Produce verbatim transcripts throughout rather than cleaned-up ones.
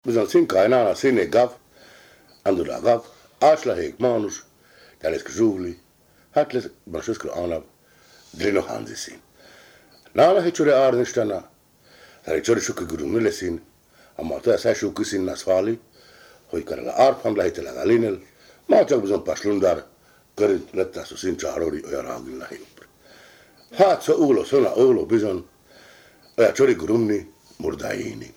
Bizony szinkájnál színé gav, andura gav, áslehék mánus, teleszk zsúvli, hát lesz, ban söszkül ánab, drino hanzi szín. Nála hecsore árnistana, tehát csori sokkal gurú mille szín, amma a tesz első küszín nász fáli, hogy karala árpam lehetőleg a lénel, már csak bizony paslundár, körint lettászó szín csárori olyan rágil lehéjúpr. Hát szó úló, szona úló bizony, olyan csori gurumni, murdájéni.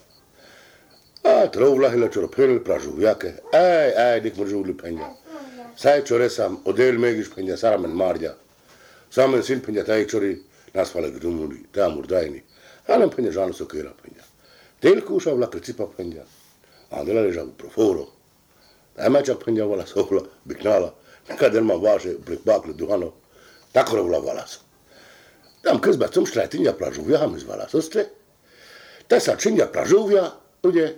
Hát róvlahilla csora pönül prazsúvjáke, ej, ej, dik mrzsúvli penja. Száj csoreszám, odél mégis penja, száramen márja. Számen szín penja, táj csori, nász fále gurumni, tá murdájéni. Hanem penja zsánoszó kéra penja. Tél kúsav lakre cipa penja. Ándela lezsáv profóro. Eme csak penja vala szóla, biknála. Nekad elma váse, blik bákli duhano. Takarovla valasz. Tam közben cum strátinja prazsúvja, hamiz valasz, osztre. Teszá csinja prazsúvja, ugye,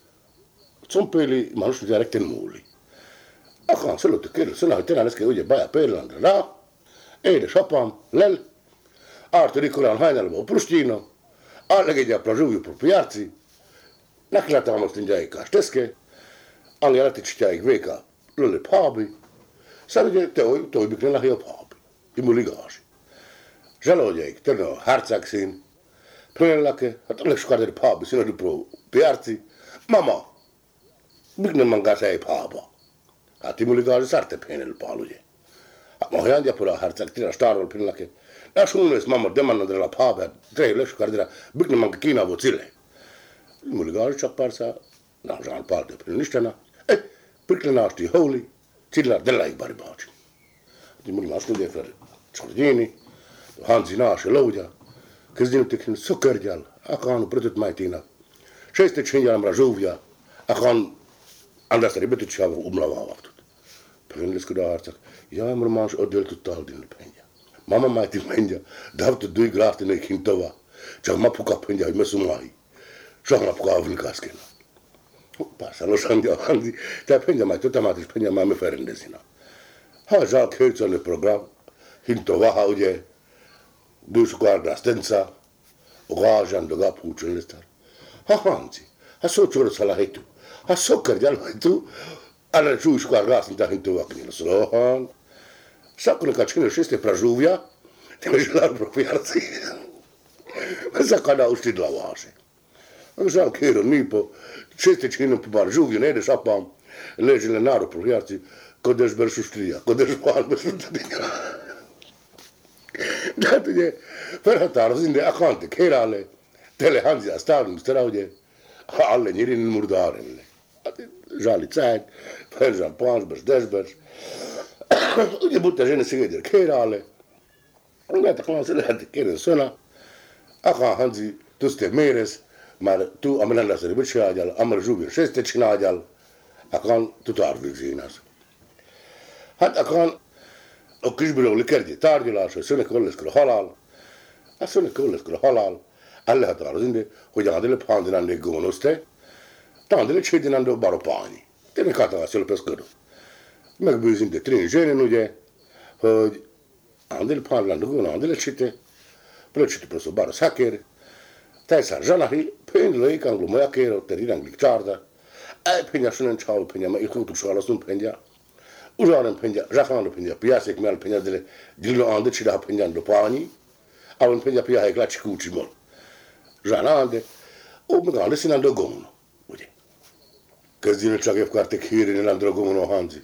Compeli manus direkt ten múli. Akan szülöttük kérlő szöna, hogy tényleg leszke ugye baja pérlandra rá, édes apám, lel, Artur Nikolán hajnalba prustína, allegedje a prazsúvjú propiárci, neki letámaszt indjáikás teszke, angi leticsityáik véka lölli pábi, szerűgye te oly, tojbik ne lehi a pábi, imu ligási. Zselódjaik, terne a hárcák szín, plenellake, hát alleg sokárderi pábi színadú propiárci, mama, Mik nem mangás egy pába. Hát imu ligási szárte pénel pál, ugye. Hát ma olyan gyapura a hárcák, tira stárval plenellake, ja suunnilleen mamma demannadrella paapea, treille sukardira, bygna manka Kiina vuot sille. Mulla gaari chapparsa, na saan paljon prinistana, eh, bygna naasti houli, sillä della ei bari baachi. Di mulla naasti de fer Giordini, Hansi naasi louja, kristinutikhin sokerjal, akan protut maitina. Šeste činjal mražuvja, akan andasta ribetit shavu umlavaavatut. Prinlisku daartsak, ja mul maans odeltut taldin penja. Mama maiti penja, davtu dui graaftin ei hintova. Csak mapuka penja, hogy mesumai. Sohna puka avni kaskena. Passa lo sandia handi, ta penja mai totamaatis penja maamme ferendesina. Ha Jacques Hertzon el program, hintova ugye, dus guarda stenza, ogajan doga pucsen listar. Ha hanzi, ha sochoro sala heitu. Ha sokker jal heitu, alla dus guarda stenza hintova knila slohan. Sakuna kačkina šeste pražuvja, te me želar propijarci. Zakada ustidla vaše. Žal kero nipo, šeste čkina pražuvja, ne ideš apam, ležile naro propijarci, kod ješ ber šuštrija, kod ješ pal ber šuštrija. Dakle je, perhatar zinde akante kerale, tele hanzi astavim stravdje, alle njirin murdarenle. Žali cajt, peržan pans, bers desbers, ugye mutta žene sigedjer kerale, Näitä klaasi lähti keren sana. Aka hanzi tuste meres, maar tu amena la seri bitshajal, amar jubir sheste chinajal. Akan tu tarvi zinas. Hát akan a kisbülő likerdi tárgyalás, hogy szönek ölleszkör halál. A szönek ölleszkör halál. Elle határozinde, hogy adele pandinande gonoszte, tandele csédinande baropáni. Tényleg katavásról peszkörő. Megbőzinde tréni zsénen, ugye, hogy andele pandinande gonoszte, andele cséte, plöcsite proszó baros hakér, tajszár zsanahi, pénzlői kanglu majakér, ott egy iranglik csárda, egy pénzja sönen csáll pénzja, mert ilkótus választunk pénzja, Užánem pénzja, zsákándu pénzja, piászék mell pénzja, dele gyilno ande csidá pénzjando páni, avon pénzja piáhék lácsi kúcsimon. Zsánánde, ó, meg ande színando gomono, ugye. Kezdjéne csak évkárték hírén landra gomono hanzi.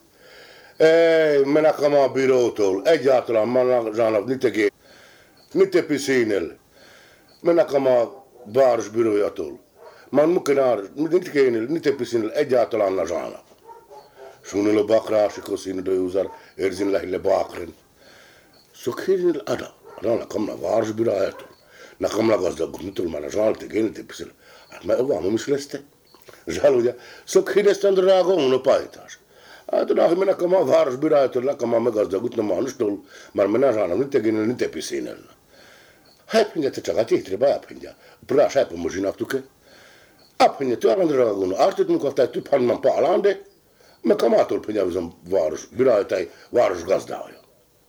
Ej, menekam a bírótól, egyáltalán mannak zsának nitegé, nite piszínel. Menekam a város bírójától. Man mukenár, nitegénél, nite piszínel, egyáltalán na zsának. Suunnilla bakraasikko siinä döjusar, ersin lähille bakren. Sokhirinil ada, adana kamna város bírójától. Na kamna gazdagot nyitulmana zsálti génitepisel. Hát me ovamo misleste? Žaludja, sokhirestan dragono paitás. Hát na, hogy menekam a város bírójától, nakam a megazdagot na manustól, már mena zsának nitegénél, nitepiszínel. Hát mindjárt te csak a tétre bápendja. Prás hápa mozsinak tuke. Apendja, tu arra dragono, artit munkavtáj tu panman pálande, meg a mától penyelvizom város, bírájtáj, város gazdája.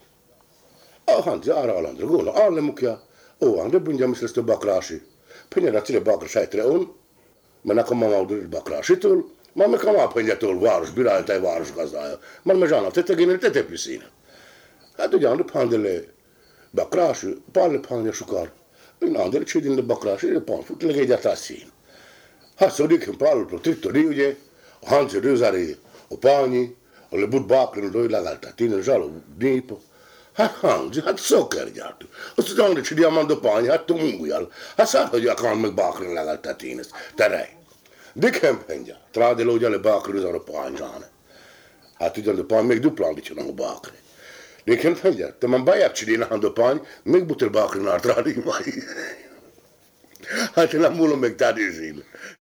A hanzi ára alandra góna, álle mukja, ó, andre bundja mislesztő bakrási. Penyelra cire bakra sejtre on, Maar dan kan mama er bakrásitől, maar me kan apanyatól város bíráltai város gazdája. Maar me zsána tettegén a tetepűszíne. Hát ugyan, de pandele bakrási, palle panja sukar. Én de csidin de bakrási, de pan fut legegyet a szín. Hát szódik, én palle protittori, ugye, a hanci rőzári, a pányi, a lebut bakrin, doi lagalta, tinen zsalo, népo. Hát hanci, hát szokergyártó. Azt tudom, hogy csidia mando pányi, hát tumungujjal. Hát szár, hogy akar meg bakrin lagalta, tines. Terej. Dikem penja, trádel ugyan le bakrin, az a pányzsáne. Hát ugyan de pányi, még duplán dicsinom a bakrin. Dikem penja, te man bajab csidina hando pányi, még butel bakrin át rádig majd. Hát én nem múlom meg tádézén.